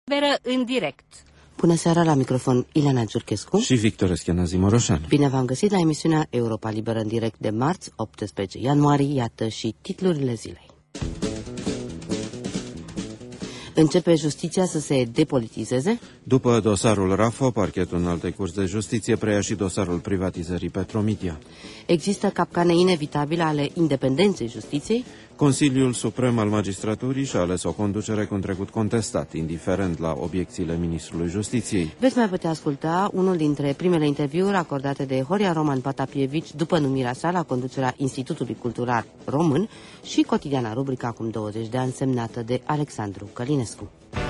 Beră în direct. Bună seara, la microfon Ileana Giurchescu și Victor Eschenazzi Moroșan. Bine v-am găsit la emisiunea Europa Liberă în direct de marți, 18 ianuarie. Iată și titlurile zilei. Începe justiția să se depolitizeze? După dosarul Rafo, parchetul Înaltei Curți de Justiție preia și dosarul privatizării Petromedia. Există capcane inevitabile ale independenței justiției? Consiliul Suprem al Magistraturii și-a ales o conducere cu un trecut contestat, indiferent la obiecțiile Ministrului Justiției. Veți mai putea asculta unul dintre primele interviuri acordate de Horia Roman Patapievici după numirea sa la conducerea Institutului Cultural Român și cotidiana rubrica Acum 20 de ani, semnată de Alexandru Călinescu.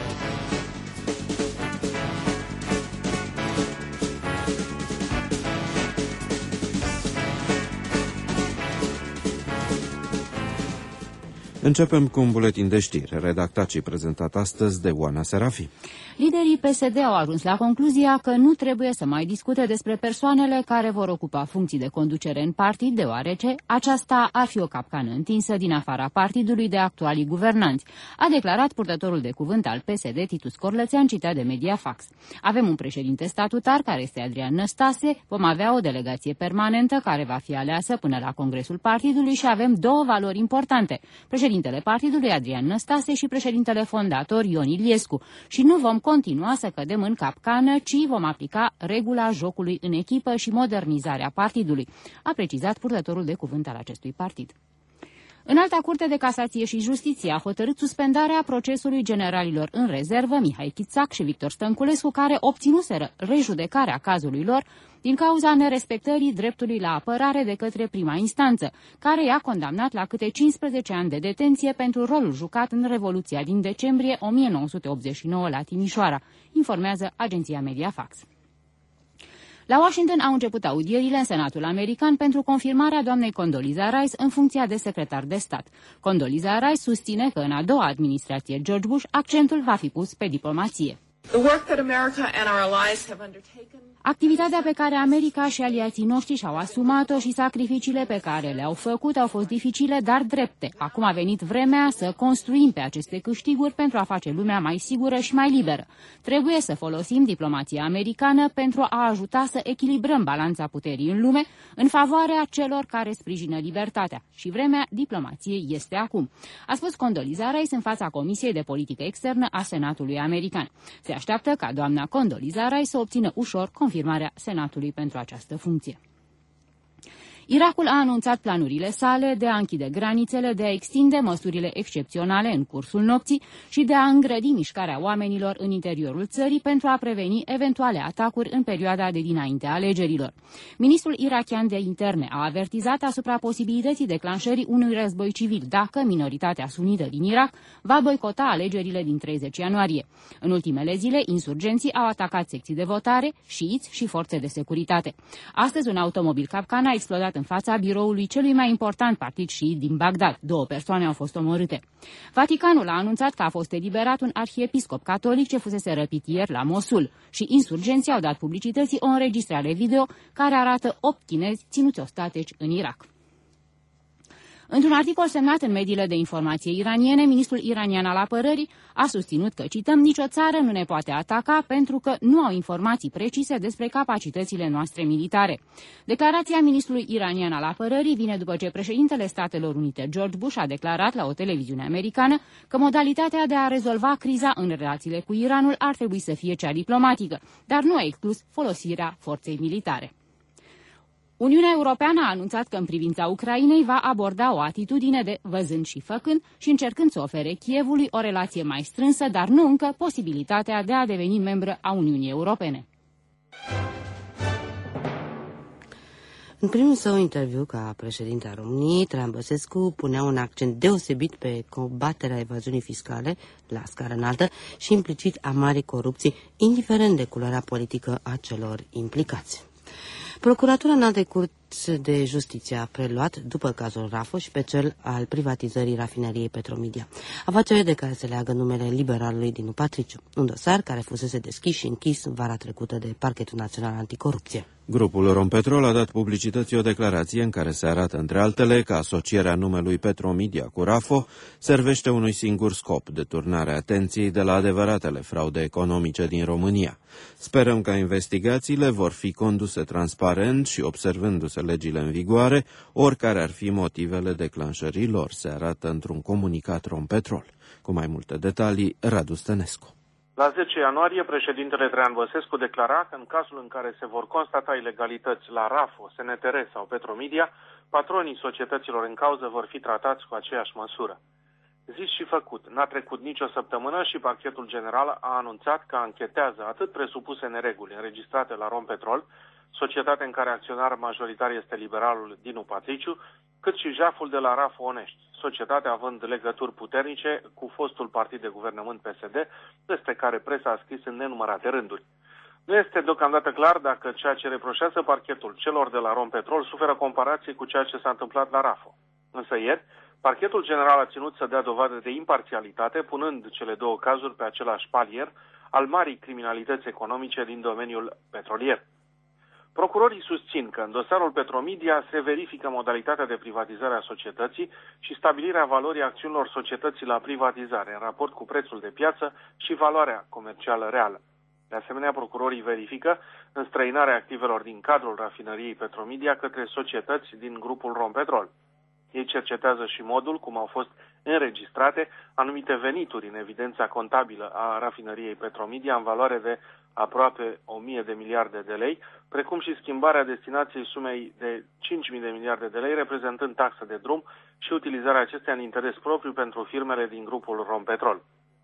Începem cu un buletin de știri, redactat și prezentat astăzi de Oana Serafi. Liderii PSD au ajuns la concluzia că nu trebuie să mai discute despre persoanele care vor ocupa funcții de conducere în partid, deoarece aceasta ar fi o capcană întinsă din afara partidului de actualii guvernanți, a declarat purtătorul de cuvânt al PSD, Titus Corlățean, citat de Mediafax. Avem un președinte statutar, care este Adrian Năstase, vom avea o delegație permanentă care va fi aleasă până la Congresul Partidului și avem două valori importante: președintele partidului Adrian Năstase și președintele fondator Ion Iliescu, și nu vom continua să cădem în capcană, ci vom aplica regula jocului în echipă și modernizarea partidului, a precizat purtătorul de cuvânt al acestui partid. Înalta Curte de Casație și Justiție a hotărât suspendarea procesului generalilor în rezervă Mihai Chițac și Victor Stănculescu, care obținuseră rejudecarea cazului lor din cauza nerespectării dreptului la apărare de către prima instanță, care i-a condamnat la câte 15 ani de detenție pentru rolul jucat în Revoluția din decembrie 1989 la Timișoara, informează agenția Mediafax. La Washington au început audierile în Senatul american pentru confirmarea doamnei Condoleezza Rice în funcția de secretar de stat. Condoleezza Rice susține că în a doua administrație George Bush accentul va fi pus pe diplomație. Activitatea pe care America și aliații noștri și-au asumat-o și sacrificiile pe care le-au făcut au fost dificile, dar drepte. Acum a venit vremea să construim pe aceste câștiguri pentru a face lumea mai sigură și mai liberă. Trebuie să folosim diplomația americană pentru a ajuta să echilibrăm balanța puterii în lume în favoarea celor care sprijină libertatea. Și vremea diplomației este acum, a spus Condoleezza Rice în fața Comisiei de Politică Externă a Senatului american. Se așteaptă ca doamna Condoleezza Rice să obțină ușor confirmarea Senatului pentru această funcție. Irakul a anunțat planurile sale de a închide granițele, de a extinde măsurile excepționale în cursul nopții și de a îngrădi mișcarea oamenilor în interiorul țării pentru a preveni eventuale atacuri în perioada de dinaintea alegerilor. Ministrul irakian de interne a avertizat asupra posibilității declanșării unui război civil dacă minoritatea sunită din Irak va boicota alegerile din 30 ianuarie. În ultimele zile, insurgenții au atacat secții de votare, șiiți și forțe de securitate. Astăzi, un automobil capcan a explodat în fața biroului celui mai important partid șiit din Bagdad. 2 persoane au fost omorâte. Vaticanul a anunțat că a fost eliberat un arhiepiscop catolic ce fusese răpit ieri la Mosul și insurgenții au dat publicității o înregistrare video care arată 8 chinezi ținuți ostateci în Irak. Într-un articol semnat în mediile de informație iraniene, ministrul iranian al apărării a susținut că, cităm, nicio țară nu ne poate ataca pentru că nu au informații precise despre capacitățile noastre militare. Declarația ministrului iranian al apărării vine după ce președintele Statelor Unite, George Bush, a declarat la o televiziune americană că modalitatea de a rezolva criza în relațiile cu Iranul ar trebui să fie cea diplomatică, dar nu a exclus folosirea forței militare. Uniunea Europeană a anunțat că în privința Ucrainei va aborda o atitudine de văzând și făcând și încercând să ofere Kievului o relație mai strânsă, dar nu încă posibilitatea de a deveni membră a Uniunii Europene. În primul său interviu ca președinte a României, Traian Băsescu punea un accent deosebit pe combaterea evaziunii fiscale la scară înaltă și implicit a marii corupții, indiferent de culoarea politică a celor implicați. Procuratura Înaltei Curți de Justiție a preluat, după cazul Rafo și pe cel al privatizării rafineriei Petromedia, afacere de care se leagă numele liberalului Dinu Patriciu, un dosar care fusese deschis și închis vara trecută de Parchetul Național Anticorupție. Grupul Rompetrol a dat publicității o declarație în care se arată, între altele, că asocierea numelui Petromedia cu Rafo servește unui singur scop, deturnarea atenției de la adevăratele fraude economice din România. Sperăm că investigațiile vor fi conduse transparent și observându-se legile în vigoare, oricare ar fi motivele declanșării lor, se arată într-un comunicat Rompetrol. Cu mai multe detalii, Radu Stănescu. La 10 ianuarie, președintele Traian Băsescu declara că în cazul în care se vor constata ilegalități la Rafo, SNTR sau Petromedia, patronii societăților în cauză vor fi tratați cu aceeași măsură. Zis și făcut, n-a trecut nicio săptămână și Parchetul General a anunțat că anchetează atât presupuse nereguli înregistrate la Rompetrol, societate în care acționar majoritar este liberalul Dinu Patriciu, cât și jaful de la Rafo Onești, societatea având legături puternice cu fostul partid de guvernământ PSD, despre care presa a scris în nenumărate rânduri. Nu este deocamdată clar dacă ceea ce reproșează parchetul celor de la Rompetrol suferă comparație cu ceea ce s-a întâmplat la Rafo. Însă ieri, Parchetul General a ținut să dea dovadă de imparțialitate, punând cele două cazuri pe același palier al marii criminalități economice din domeniul petrolier. Procurorii susțin că în dosarul Petromedia se verifică modalitatea de privatizare a societății și stabilirea valorii acțiunilor societății la privatizare în raport cu prețul de piață și valoarea comercială reală. De asemenea, procurorii verifică înstrăinarea activelor din cadrul rafinăriei Petromedia către societăți din grupul Rompetrol. Ei cercetează și modul cum au fost înregistrate anumite venituri în evidența contabilă a rafinăriei Petromedia în valoare de aproape 1000 de miliarde de lei, precum și schimbarea destinației sumei de 5000 de miliarde de lei, reprezentând taxă de drum și utilizarea acesteia în interes propriu pentru firmele din grupul Rompetrol.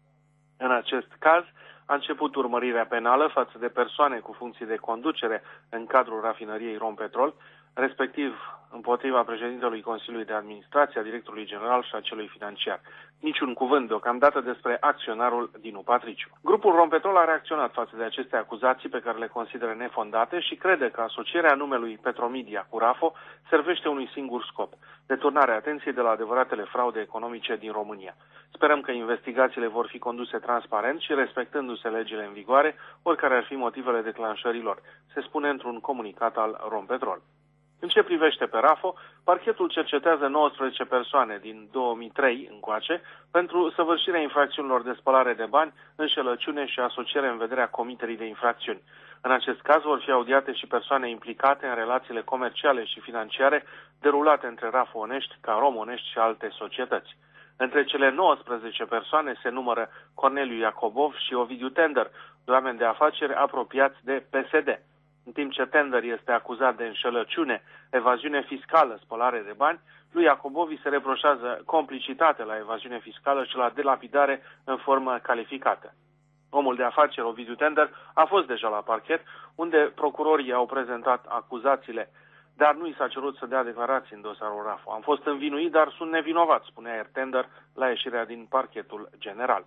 În acest caz, a început urmărirea penală față de persoane cu funcții de conducere în cadrul rafinăriei Rompetrol, respectiv împotriva președintelui Consiliului de Administrație, a directorului general și a celui financiar. Niciun cuvânt deocamdată despre acționarul Dinu Patriciu. Grupul Rompetrol a reacționat față de aceste acuzații pe care le consideră nefondate și crede că asocierea numelui Petromedia cu Rafo servește unui singur scop, deturnarea atenției de la adevăratele fraude economice din România. Sperăm că investigațiile vor fi conduse transparent și respectându-se legile în vigoare, oricare ar fi motivele declanșărilor, se spune într-un comunicat al Rompetrol. În ce privește pe Rafo, parchetul cercetează 19 persoane din 2003 încoace pentru săvârșirea infracțiunilor de spălare de bani, înșelăciune și asociere în vederea comiterii de infracțiuni. În acest caz vor fi audiate și persoane implicate în relațiile comerciale și financiare derulate între Rafo Onești, Carom Onești și alte societăți. Între cele 19 persoane se numără Corneliu Iacobov și Ovidiu Tender, doi oameni de afaceri apropiați de PSD. În timp ce Tender este acuzat de înșelăciune, evaziune fiscală, spălare de bani, lui Iacobovi se reproșează complicitate la evaziune fiscală și la delapidare în formă calificată. Omul de afaceri, Ovidiu Tender, a fost deja la parchet, unde procurorii au prezentat acuzațiile, dar nu i s-a cerut să dea declarații în dosarul Rafo. Am fost învinuit, dar sunt nevinovat, spunea ieri Tender la ieșirea din parchetul general.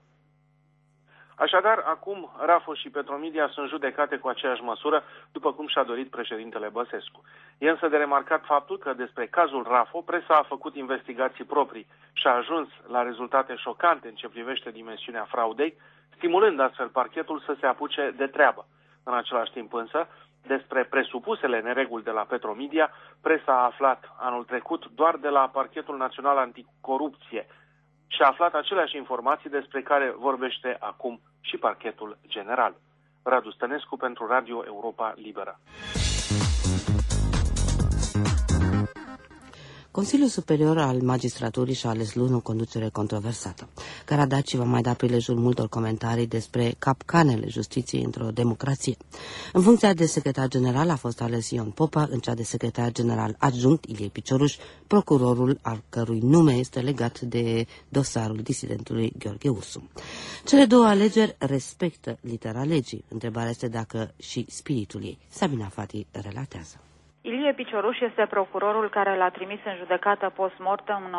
Așadar, acum Rafo și Petromedia sunt judecate cu aceeași măsură, după cum și-a dorit președintele Băsescu. E însă de remarcat faptul că despre cazul Rafo, presa a făcut investigații proprii și a ajuns la rezultate șocante în ce privește dimensiunea fraudei, stimulând astfel parchetul să se apuce de treabă. În același timp însă, despre presupusele nereguli de la Petromedia, presa a aflat anul trecut doar de la Parchetul Național Anticorupție, și a aflat aceleași informații despre care vorbește acum și Parchetul General. Radu Stănescu pentru Radio Europa Liberă. Consiliul Superior al Magistraturii și-a ales luni o conducere controversată, care a dat și va mai da prilejul multor comentarii despre capcanele justiției într-o democrație. În funcția de secretar general a fost ales Ion Popa, în cea de secretar general adjunct Ilie Picioruș, procurorul al cărui nume este legat de dosarul disidentului Gheorghe Ursu. Cele două alegeri respectă litera legii. Întrebarea este dacă și spiritul ei. Sabina Fati relatează. Ilie Picioruș este procurorul care l-a trimis în judecată post-mortem în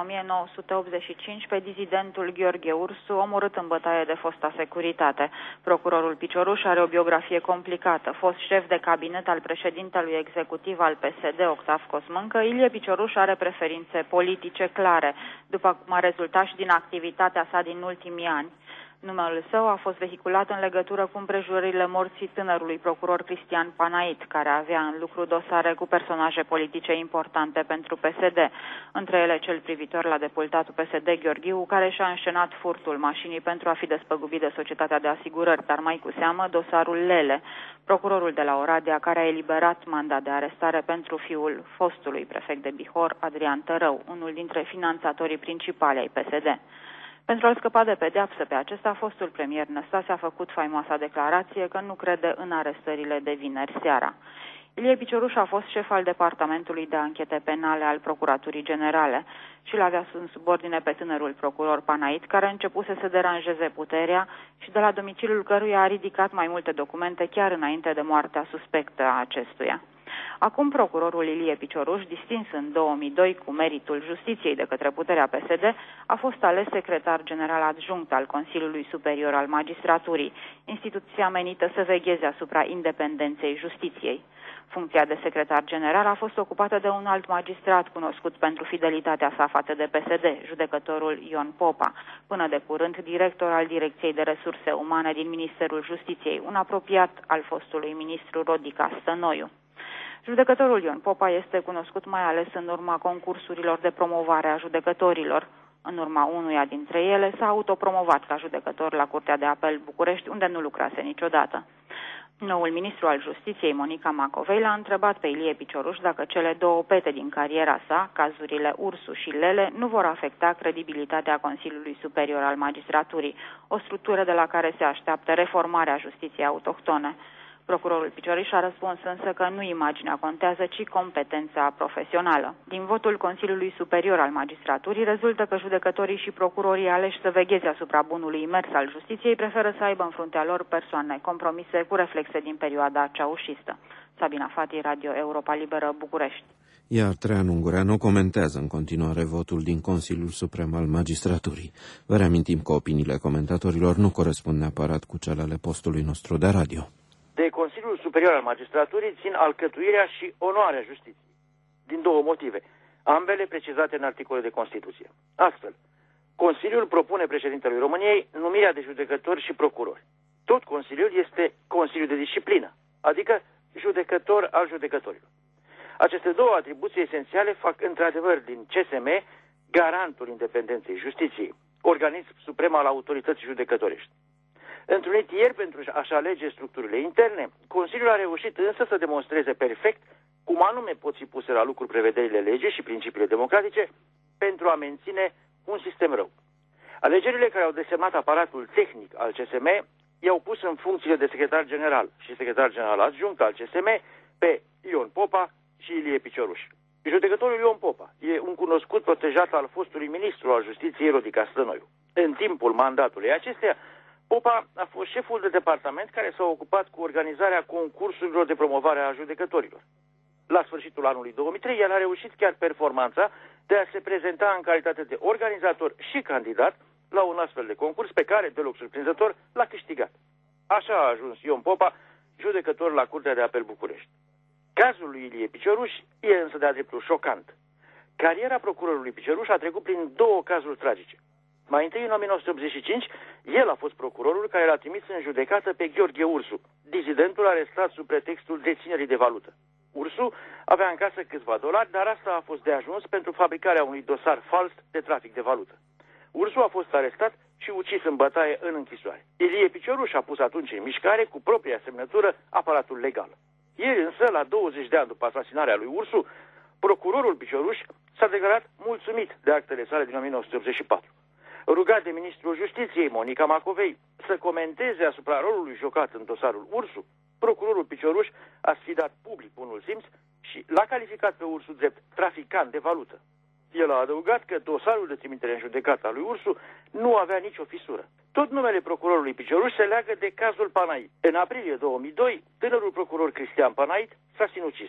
1985 pe dizidentul Gheorghe Ursu, omorât în bătaie de fosta securitate. Procurorul Picioruș are o biografie complicată. Fost șef de cabinet al președintelui executiv al PSD, Octav Cosmâncă, Ilie Picioruș are preferințe politice clare, după cum a rezultat și din activitatea sa din ultimii ani. Numele său a fost vehiculat în legătură cu împrejurările morții tânărului procuror Cristian Panait, care avea în lucru dosare cu personaje politice importante pentru PSD, între ele cel privitor la deputatul PSD Gheorghiu, care și-a înșenat furtul mașinii pentru a fi despăgubit de Societatea de Asigurări, dar mai cu seamă dosarul Lele, procurorul de la Oradea, care a eliberat mandat de arestare pentru fiul fostului prefect de Bihor, Adrian Tărău, unul dintre finanțatorii principali ai PSD. Pentru a-l scăpa de pedeapsă pe acesta, fostul premier Năstase a făcut faimoasa declarație că nu crede în arestările de vineri seara. Ilie Picioruș a fost șef al Departamentului de Anchete Penale al Procuraturii Generale și l-avea în subordine pe tânărul procuror Panait, care începuse să deranjeze puterea și de la domiciliul căruia a ridicat mai multe documente chiar înainte de moartea suspectă a acestuia. Acum procurorul Ilie Picioruș, distins în 2002 cu meritul justiției de către puterea PSD, a fost ales secretar general adjunct al Consiliului Superior al Magistraturii, instituția menită să vegheze asupra independenței justiției. Funcția de secretar general a fost ocupată de un alt magistrat cunoscut pentru fidelitatea sa față de PSD, judecătorul Ion Popa, până de curând director al Direcției de Resurse Umane din Ministerul Justiției, un apropiat al fostului ministru Rodica Stănoiu. Judecătorul Ion Popa este cunoscut mai ales în urma concursurilor de promovare a judecătorilor. În urma unuia dintre ele s-a autopromovat ca judecător la Curtea de Apel București, unde nu lucrase niciodată. Noul ministru al Justiției, Monica Macovei, l-a întrebat pe Ilie Picioruș dacă cele două pete din cariera sa, cazurile Ursu și Lele, nu vor afecta credibilitatea Consiliului Superior al Magistraturii, o structură de la care se așteaptă reformarea justiției autohtone. Procurorul Picioruș a răspuns însă că nu imaginea contează, ci competența profesională. Din votul Consiliului Superior al Magistraturii rezultă că judecătorii și procurorii aleși să vegheze asupra bunului mers al justiției preferă să aibă în fruntea lor persoane compromise cu reflexe din perioada ceaușistă. Sabina Fati, Radio Europa Liberă, București. Iar Traian Ungureanu comentează în continuare votul din Consiliul Suprem al Magistraturii. Vă reamintim că opiniile comentatorilor nu corespund neapărat cu cele ale postului nostru de radio. De Consiliul Superior al Magistraturii țin alcătuirea și onoarea justiției, din două motive, ambele precizate în articole de Constituție. Astfel, Consiliul propune președintelui României numirea de judecători și procurori. Tot Consiliul este Consiliul de Disciplină, adică judecător al judecătorilor. Aceste două atribuții esențiale fac într-adevăr din CSM garantul independenței justiției, organism suprem al autorității judecătorești. Întrunit ieri pentru a-și alege structurile interne, Consiliul a reușit însă să demonstreze perfect cum anume pot fi puse la lucru prevederile legii și principiile democratice pentru a menține un sistem rău. Alegerile care au desemnat aparatul tehnic al CSM i-au pus în funcțiile de secretar general și secretar general adjunct al CSM pe Ion Popa și Ilie Picioruș. Judecătorul Ion Popa e un cunoscut protejat al fostului ministru al Justiției Rodica Stănoiu. În timpul mandatului acesteia, Popa a fost șeful de departament care s-a ocupat cu organizarea concursurilor de promovare a judecătorilor. La sfârșitul anului 2003, el a reușit chiar performanța de a se prezenta în calitate de organizator și candidat la un astfel de concurs pe care, deloc surprinzător, l-a câștigat. Așa a ajuns Ion Popa, judecător la Curtea de Apel București. Cazul lui Ilie Picioruș e însă de-a dreptul șocant. Cariera procurorului Picioruș a trecut prin două cazuri tragice. Mai întâi, în 1985, el a fost procurorul care l-a trimis în judecată pe Gheorghe Ursu, dizidentul arestat sub pretextul deținerii de valută. Ursu avea în casă câțiva dolari, dar asta a fost de ajuns pentru fabricarea unui dosar fals de trafic de valută. Ursu a fost arestat și ucis în bătaie în închisoare. Ilie Picioruș a pus atunci în mișcare, cu propria semnătură, aparatul legal. Ieri însă, la 20 de ani după asasinarea lui Ursu, procurorul Picioruș s-a declarat mulțumit de actele sale din 1984. Rugat de ministrul Justiției, Monica Macovei, să comenteze asupra rolului jucat în dosarul Ursu, procurorul Picioruș a sfidat public bunul simț și l-a calificat pe Ursu drept traficant de valută. El a adăugat că dosarul de trimitere în judecată a lui Ursu nu avea nicio fisură. Tot numele procurorului Picioruș se leagă de cazul Panait. În aprilie 2002, tânărul procuror Cristian Panait s-a sinucis.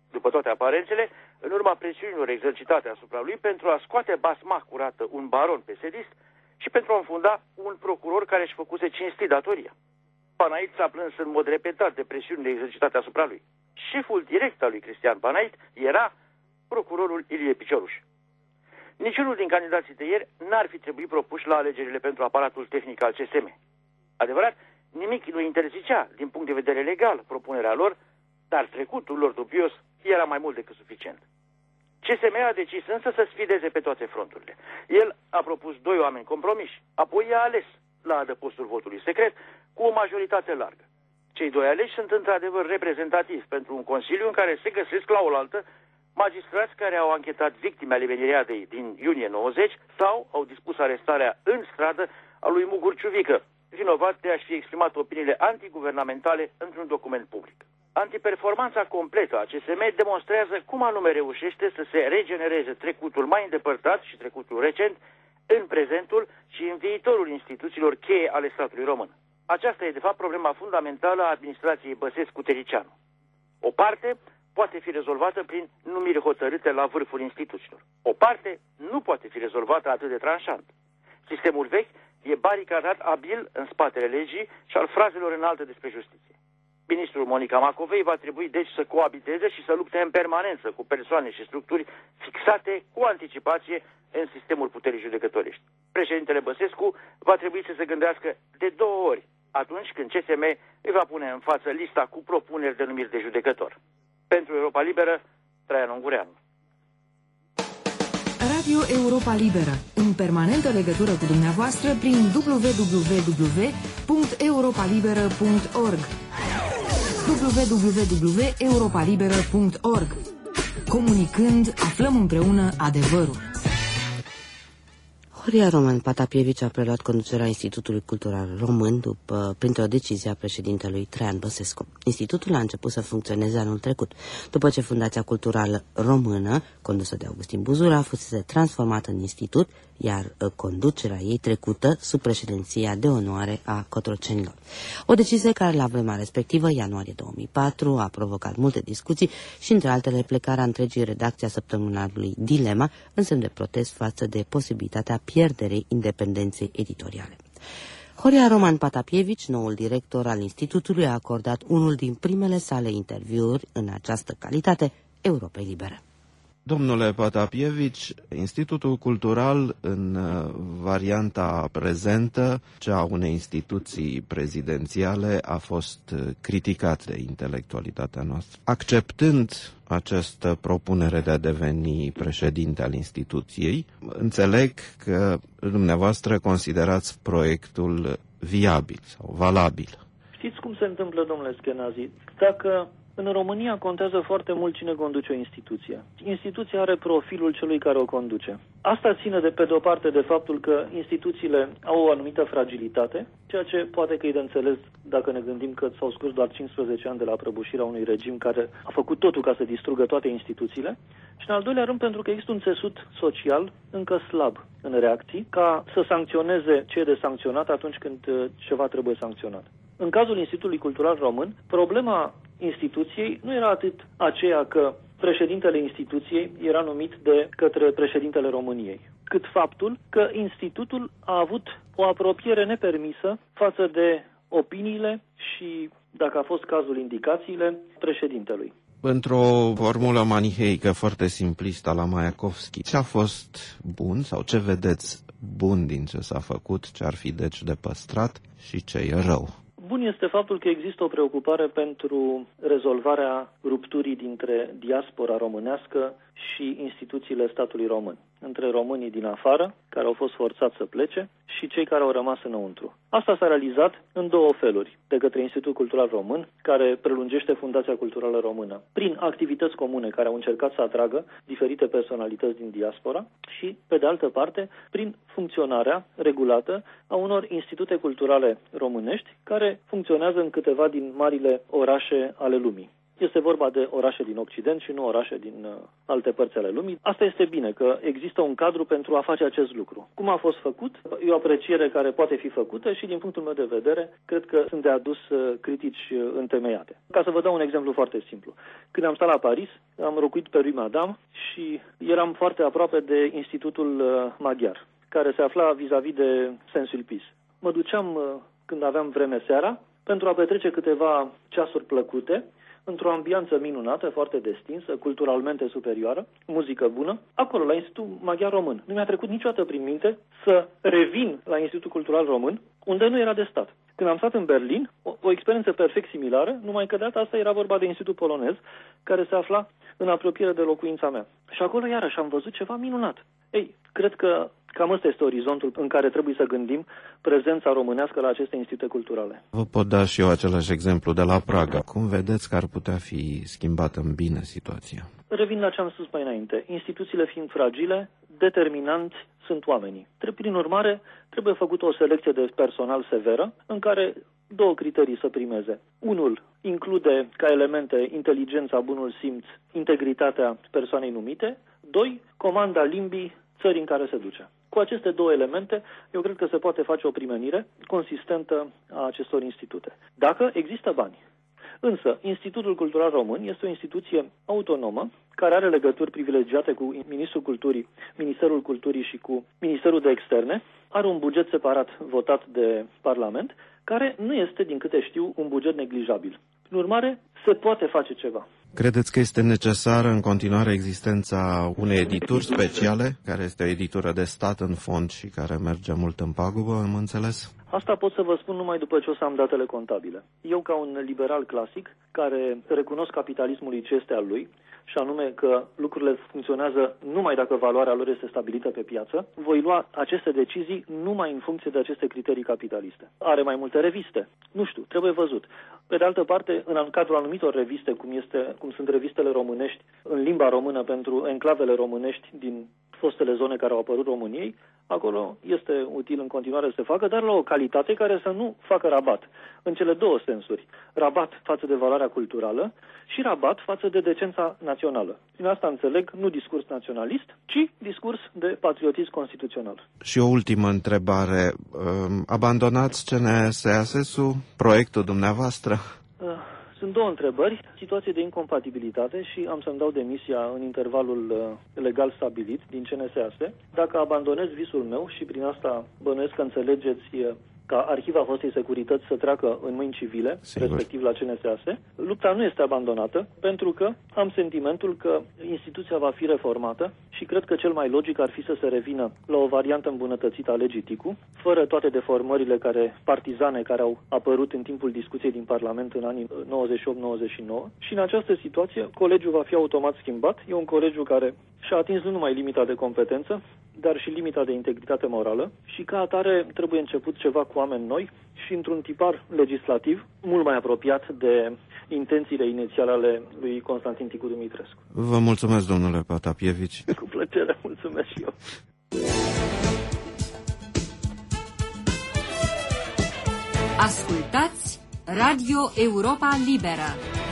după toate aparențele, în urma presiunilor exercitate asupra lui pentru a scoate basma curată un baron pesedist și pentru a înfunda un procuror care își făcuse cinstit datoria. Banait s-a plâns în mod repetat de presiunile exercitate asupra lui. Șeful direct al lui Cristian Banait era procurorul Ilie Picioruș. Niciunul din candidații de ieri n-ar fi trebuit propuși la alegerile pentru aparatul tehnic al CSM. Adevărat, nimic nu interzicea, din punct de vedere legal, propunerea lor, dar trecutul lor dubios era mai mult decât suficient. CSM a decis însă să sfideze pe toate fronturile. El a propus 2 oameni compromiși, apoi i-a ales la adăpostul votului secret cu o majoritate largă. Cei 2 aleși sunt într-adevăr reprezentativi pentru un consiliu în care se găsesc la oaltă magistrați care au anchetat victime ale Veniriadei din iunie 90 sau au dispus arestarea în stradă a lui Mugur Ciuvică, vinovat de a-și fi exprimat opiniile antiguvernamentale într-un document public. Antiperformanța completă a CSM demonstrează cum anume reușește să se regenereze trecutul mai îndepărtat și trecutul recent în prezentul și în viitorul instituțiilor cheie ale statului român. Aceasta e de fapt problema fundamentală a administrației Băsescu-Tericianu. O parte poate fi rezolvată prin numiri hotărâte la vârful instituțiilor. O parte nu poate fi rezolvată atât de tranșant. Sistemul vechi e baricadat abil în spatele legii și al frazelor înalte despre justiție. Ministrul Monica Macovei va trebui deci să coabiteze și să lupte în permanență cu persoane și structuri fixate cu anticipație în sistemul puterii judecătorești. Președintele Băsescu va trebui să se gândească de 2 ori atunci când CSM îi va pune în față lista cu propuneri de numiri de judecător. Pentru Europa Liberă, Traian Ungureanu. Radio Europa Liberă, în permanentă legătură cu dumneavoastră prin www.europalibera.org www.europalibera.org. Comunicând, aflăm împreună adevărul. Horia Roman Patapievici a preluat conducerea Institutului Cultural Român printr-o decizie a președintelui Traian Băsescu. Institutul a început să funcționeze anul trecut, după ce Fundația Culturală Română, condusă de Augustin Buzura, a fost transformată în institut, iar conducerea ei trecută sub președinția de onoare a cotrocenilor. O decizie care la vremea respectivă, ianuarie 2004, a provocat multe discuții și, între altele, plecarea întregii redacții a săptămânalului Dilema, în semn de protest față de posibilitatea pierderei independenței editoriale. Horia Roman Patapievici, noul director al institutului, a acordat unul din primele sale interviuri în această calitate Europei Libere. Domnule Patapievici, Institutul Cultural, în varianta prezentă, cea a unei instituții prezidențiale, a fost criticat de intelectualitatea noastră. Acceptând această propunere de a deveni președinte al instituției, înțeleg că dumneavoastră considerați proiectul viabil sau valabil. Știți cum se întâmplă, domnule Schenazi? Dacă în România contează foarte mult cine conduce o instituție. Instituția are profilul celui care o conduce. Asta ține pe de o parte de faptul că instituțiile au o anumită fragilitate, ceea ce poate că e de înțeles dacă ne gândim că s-au scurs doar 15 ani de la prăbușirea unui regim care a făcut totul ca să distrugă toate instituțiile. Și în al doilea rând pentru că există un țesut social încă slab în reacții, ca să sancționeze ce e de sancționat atunci când ceva trebuie sancționat. În cazul Institutului Cultural Român, problema instituției nu era atât aceea că președintele instituției era numit de către președintele României, cât faptul că institutul a avut o apropiere nepermisă față de opiniile și, dacă a fost cazul, indicațiile președintelui. Într-o formulă maniheică foarte simplistă la Mayakovski, ce a fost bun sau ce vedeți bun din ce s-a făcut, ce ar fi deci de păstrat și ce e rău? Bun este faptul că există o preocupare pentru rezolvarea rupturii dintre diaspora românească și instituțiile statului român, între românii din afară, care au fost forțați să plece, și cei care au rămas înăuntru. Asta s-a realizat în 2 feluri, de către Institutul Cultural Român, care prelungește Fundația Culturală Română, prin activități comune care au încercat să atragă diferite personalități din diaspora și, pe de altă parte, prin funcționarea regulată a unor institute culturale românești care funcționează în câteva din marile orașe ale lumii. Este vorba de orașe din Occident și nu orașe din alte părți ale lumii. Asta este bine, că există un cadru pentru a face acest lucru. Cum a fost făcut? E o apreciere care poate fi făcută și din punctul meu de vedere, cred că sunt de adus critici întemeiate. Ca să vă dau un exemplu foarte simplu. Când am stat la Paris, am locuit pe Rue Madame și eram foarte aproape de Institutul Maghiar, care se afla vis-a-vis de Saint-Sulpice. Mă duceam când aveam vreme seara pentru a petrece câteva ceasuri plăcute într-o ambianță minunată, foarte destinsă, culturalmente superioară, muzică bună, acolo, la Institutul Maghiar Român. Nu mi-a trecut niciodată prin minte să revin la Institutul Cultural Român, unde nu era de stat. Când am stat în Berlin, o experiență perfect similară, numai că de data asta era vorba de Institutul Polonez, care se afla în apropiere de locuința mea. Și acolo, iarăși, am văzut ceva minunat. Ei, cred că cam ăsta este orizontul în care trebuie să gândim prezența românească la aceste institute culturale. Vă pot da și eu același exemplu de la Praga. Cum vedeți că ar putea fi schimbată în bine situația? Revin la ce am spus mai înainte. Instituțiile fiind fragile, determinanți sunt oamenii. Prin urmare, trebuie făcută o selecție de personal severă, în care două criterii să primeze. Unul include ca elemente inteligența, bunul simț, integritatea persoanei numite. Doi, comanda limbii țării în care se duce. Cu aceste două elemente, eu cred că se poate face o primenire consistentă a acestor institute. Dacă există bani. Însă, Institutul Cultural Român este o instituție autonomă, care are legături privilegiate cu Ministerul Culturii și cu Ministerul de Externe, are un buget separat votat de Parlament, care nu este, din câte știu, un buget neglijabil. În urmare, se poate face ceva. Credeți că este necesară în continuare existența unei edituri speciale, care este o editură de stat în fond și care merge mult în pagubă, am înțeles? Asta pot să vă spun numai după ce o să am datele contabile. Eu, ca un liberal clasic, care recunosc capitalismului ce este al lui, și anume că lucrurile funcționează numai dacă valoarea lor este stabilită pe piață, voi lua aceste decizii numai în funcție de aceste criterii capitaliste. Are mai multe reviste? Nu știu, trebuie văzut. Pe de altă parte, în cadrul anumitor reviste, cum sunt revistele românești în limba română pentru enclavele românești din fostele zone care au apărut României, acolo este util în continuare să se facă, dar la o calitate care să nu facă rabat. În cele două sensuri. Rabat față de valoarea culturală și rabat față de decența națională. Prin asta înțeleg nu discurs naționalist, ci discurs de patriotism constituțional. Și o ultimă întrebare. Abandonați CNSAS-ul, proiectul dumneavoastră? Sunt două întrebări, situație de incompatibilitate și am să-mi dau demisia în intervalul legal stabilit din CNSAS. Dacă abandonez visul meu și prin asta bănuiesc că înțelegeți ca Arhiva Fostei Securități să treacă în mâini civile, sigur, respectiv la CNSAS, lupta nu este abandonată pentru că am sentimentul că instituția va fi reformată și cred că cel mai logic ar fi să se revină la o variantă îmbunătățită a legii Ticu, fără toate deformările partizane care au apărut în timpul discuției din Parlament în anii 98-99 și în această situație colegiul va fi automat schimbat. E un colegiu care și-a atins nu numai limita de competență, dar și limita de integritate morală și ca atare trebuie început ceva cu oameni noi și într-un tipar legislativ mult mai apropiat de intențiile inițiale ale lui Constantin Ticu Dumitrescu. Vă mulțumesc, domnule Patapievici. Cu plăcere, mulțumesc și eu. Ascultați Radio Europa Liberă.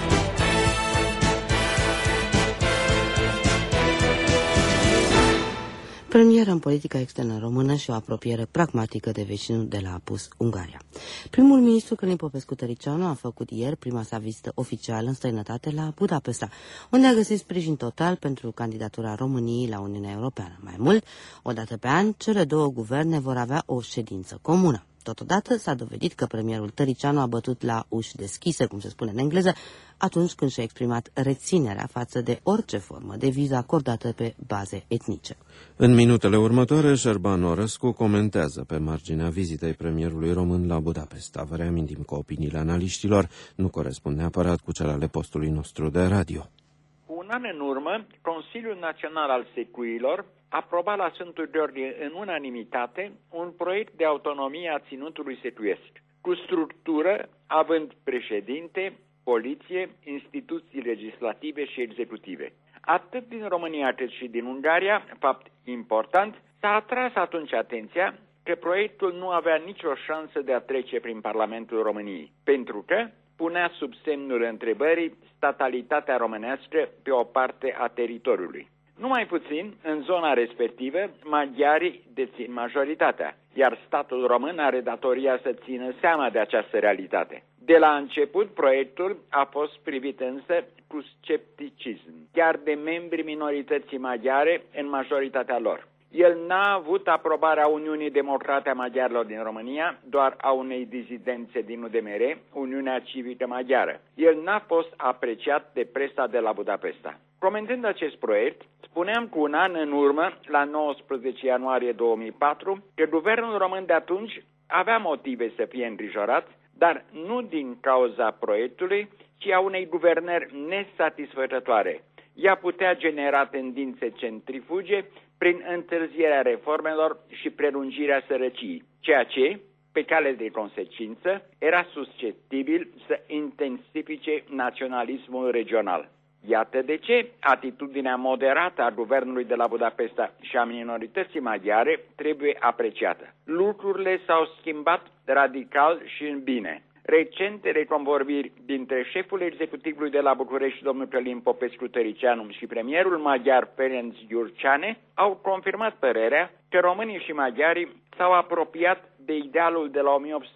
Premieră în politica externă română și o apropiere pragmatică de vecinul de la apus Ungaria. Primul ministru Călin Popescu-Tăricianu a făcut ieri prima sa vizită oficială în străinătate la Budapesta, unde a găsit sprijin total pentru candidatura României la Uniunea Europeană. Mai mult, o dată pe an, cele două guverne vor avea o ședință comună. Totodată s-a dovedit că premierul Tăricianu a bătut la uși deschise, cum se spune în engleză, atunci când și-a exprimat reținerea față de orice formă de viză acordată pe baze etnice. În minutele următoare, Șerban Orescu comentează pe marginea vizitei premierului român la Budapesta. Vă reamintim că opiniile analiștilor nu corespund neapărat cu cele ale postului nostru de radio. Cu un an în urmă, Consiliul Național al Secuilor aproba la Sfântul Gheorghe în unanimitate un proiect de autonomie a ținutului secuiesc, cu structură având președinte, poliție, instituții legislative și executive. Atât din România cât și din Ungaria, fapt important, s-a atras atunci atenția că proiectul nu avea nicio șansă de a trece prin Parlamentul României, pentru că punea sub semnul întrebării statalitatea românească pe o parte a teritoriului. Numai puțin, în zona respectivă, maghiarii dețin majoritatea, iar statul român are datoria să țină seama de această realitate. De la început, proiectul a fost privit însă cu scepticism, chiar de membrii minorității maghiare în majoritatea lor. El n-a avut aprobarea Uniunii Democrate a Maghiarilor din România, doar a unei dizidențe din UDMR, Uniunea Civică Maghiară. El n-a fost apreciat de presa de la Budapesta. Comentând acest proiect, spuneam cu un an în urmă, la 19 ianuarie 2004, că guvernul român de atunci avea motive să fie îngrijorat, dar nu din cauza proiectului, ci a unei guvernări nesatisfăcătoare. Ea putea genera tendințe centrifuge prin întârzierea reformelor și prelungirea sărăciei, ceea ce, pe cale de consecință, era susceptibil să intensifice naționalismul regional. Iată de ce atitudinea moderată a guvernului de la Budapesta și a minorității maghiare trebuie apreciată. Lucrurile s-au schimbat radical și în bine. Recentele convorbiri dintre șeful executivului de la București, domnul Călin Popescu-Tăricianu, și premierul maghiar Ferenc Gyurcsány au confirmat părerea că românii și maghiarii s-au apropiat de idealul de la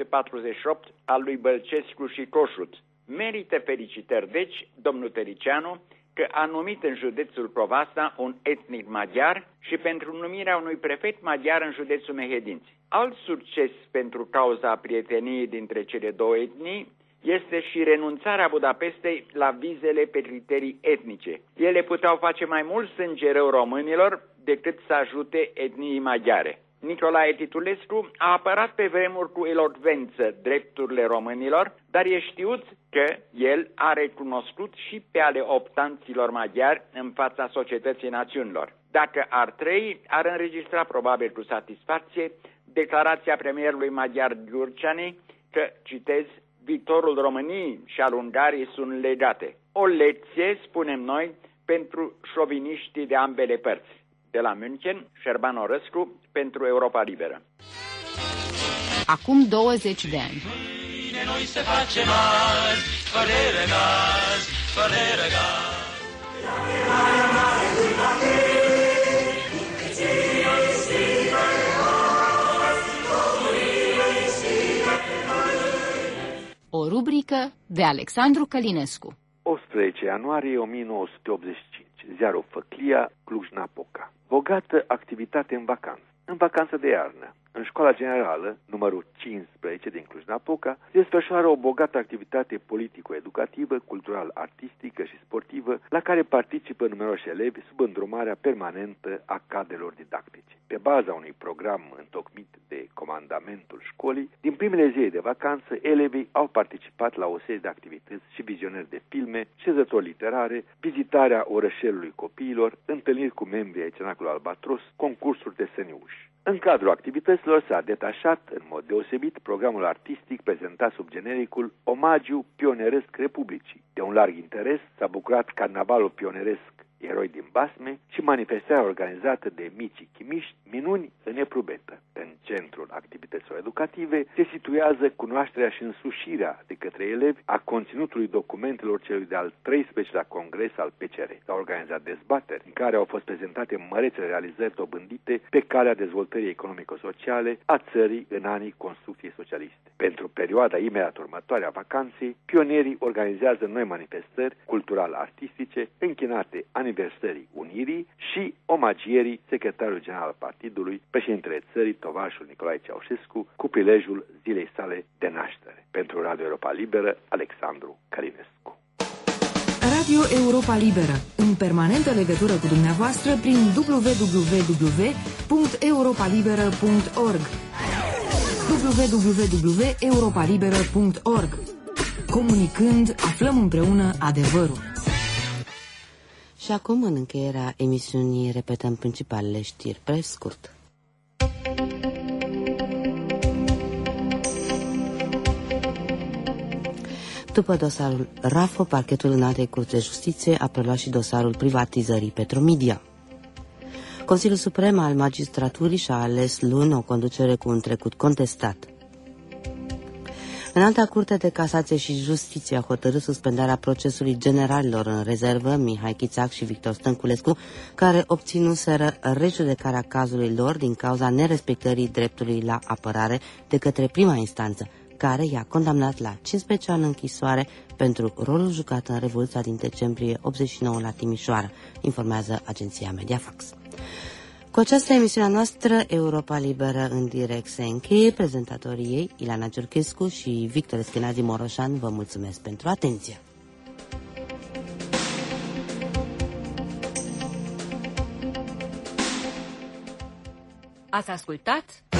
1848 al lui Bălcescu și Kossuth. Merită felicitări, deci, domnul Tăricianu, că a numit în județul Covasna un etnic maghiar și pentru numirea unui prefect maghiar în județul Mehedinți. Alt succes pentru cauza prieteniei dintre cele două etnii este și renunțarea Budapestei la vizele pe criterii etnice. Ele puteau face mai mult sânge rău românilor decât să ajute etniei maghiare. Nicolae Titulescu a apărat pe vremuri cu elocvență drepturile românilor, dar e știut că el a recunoscut și pe ale optanților maghiari în fața societății națiunilor. Dacă ar trăi, ar înregistra probabil cu satisfacție declarația premierului maghiar Gyurcsány că, citez, viitorul României și al Ungariei sunt legate. O lecție, spunem noi, pentru șoviniștii de ambele părți. De la München, Șerban Orăscu, pentru Europa Liberă. Acum 20 de ani. Noi se facem azi, fără gaz, fără gaz. O rubrică de Alexandru Călinescu. 18 ianuarie 1985. Ziarul Făclia, Cluj-Napoca. Bogată activitate în vacanță. În vacanță de iarnă, în școala generală, numărul 15 din Cluj-Napoca, se desfășoară o bogată activitate politico-educativă, cultural-artistică și sportivă, la care participă numeroși elevi sub îndrumarea permanentă a cadrelor didactice. Pe baza unui program întocmit de comandamentul școlii, din primele zile de vacanță, elevii au participat la o serie de activități și vizionări de filme, șezători literare, vizitarea orășelului copiilor, întâlniri cu membrii ai Cenacului Albatros, concursuri de săniuși. În cadrul activităților s-a detașat, în mod deosebit, programul artistic prezentat sub genericul Omagiu Pioneresc Republicii. De un larg interes s-a bucurat carnavalul pioneresc Eroi din Basme și manifestarea organizată de micii chimiști Minuni în Eprubetă. În centrul activităților educative se situează cunoașterea și însușirea de către elevi a conținutului documentelor celui de-al 13-lea congres al PCR. S-au organizat dezbateri în care au fost prezentate mărețele realizări dobândite pe calea dezvoltării economico-sociale a țării în anii construcției socialiste. Pentru perioada imediat următoare a vacanței, pionierii organizează noi manifestări cultural-artistice închinate aniversării Unirii și omagierii secretarului general al partidului, președintele țării, tovarășul Nicolae Ceaușescu, cu prilejul zilei sale de naștere. Pentru Radio Europa Liberă, Alexandru Călinescu. Radio Europa Liberă, în permanentă legătură cu dumneavoastră prin www.europalibera.org www.europalibera.org. Comunicând, aflăm împreună adevărul. Și acum, în încheierea emisiunii, repetăm principalele știri pe scurt. După dosarul RAFO, parchetul Înaltei Curți de Justiție a preluat și dosarul privatizării Petromedia. Consiliul Suprem al Magistraturii și-a ales luni o conducere cu un trecut contestat. Înalta Curte de Casație și Justiție a hotărât suspendarea procesului generalilor în rezervă, Mihai Chițac și Victor Stănculescu, care obținuseră rejudecarea cazului lor din cauza nerespectării dreptului la apărare de către prima instanță, care i-a condamnat la 15 ani închisoare pentru rolul jucat în Revoluția din decembrie 89 la Timișoara, informează agenția Mediafax. Cu această emisiunea noastră, Europa Liberă în direct se încheie. Prezentatorii ei, Ilana Ciurchescu și Victor Eschenazi Moroșan, vă mulțumesc pentru atenție. Ați ascultat